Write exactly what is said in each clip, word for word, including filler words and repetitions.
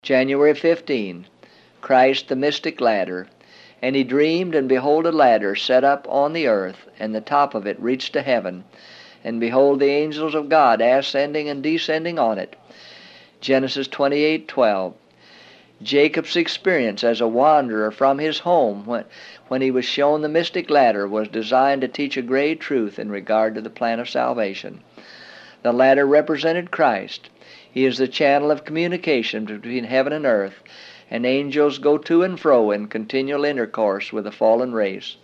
January fifteenth, Christ the mystic ladder. And he dreamed, and behold a ladder set up on the earth, and the top of it reached to heaven. And behold the angels of God ascending and descending on it. Genesis twenty-eight twelve. Jacob's experience as a wanderer from his home when, when he was shown the mystic ladder was designed to teach a great truth in regard to the plan of salvation. The ladder represented Christ. He is the channel of communication between heaven and earth, and angels go to and fro in continual intercourse with the fallen race.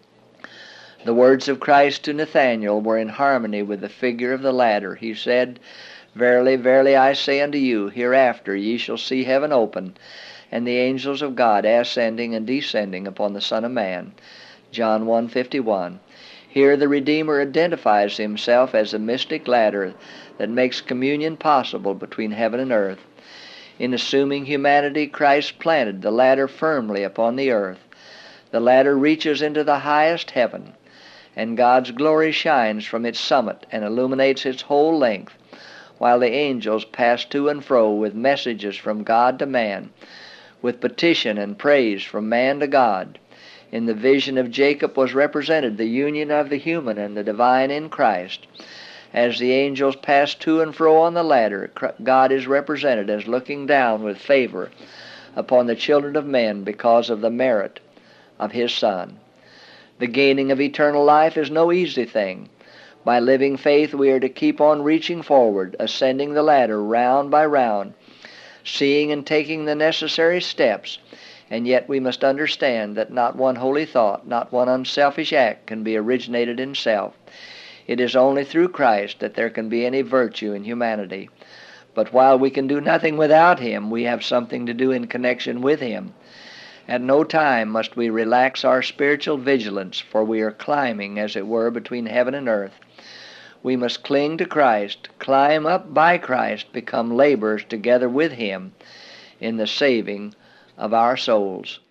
The words of Christ to Nathanael were in harmony with the figure of the ladder. He said, "Verily, verily, I say unto you, hereafter ye shall see heaven open, and the angels of God ascending and descending upon the Son of Man." John one fifty-one. Here the Redeemer identifies himself as a mystic ladder that makes communion possible between heaven and earth. In assuming humanity, Christ planted the ladder firmly upon the earth. The ladder reaches into the highest heaven, and God's glory shines from its summit and illuminates its whole length, while the angels pass to and fro with messages from God to man, with petition and praise from man to God. In the vision of Jacob was represented the union of the human and the divine in Christ. As the angels pass to and fro on the ladder, God is represented as looking down with favor upon the children of men because of the merit of His Son. The gaining of eternal life is no easy thing. By living faith, we are to keep on reaching forward, ascending the ladder round by round, seeing and taking the necessary steps, and yet we must understand that not one holy thought, not one unselfish act can be originated in self. It is only through Christ that there can be any virtue in humanity. But while we can do nothing without Him, we have something to do in connection with Him. At no time must we relax our spiritual vigilance, for we are climbing, as it were, between heaven and earth. We must cling to Christ, climb up by Christ, become laborers together with Him in the saving of our souls.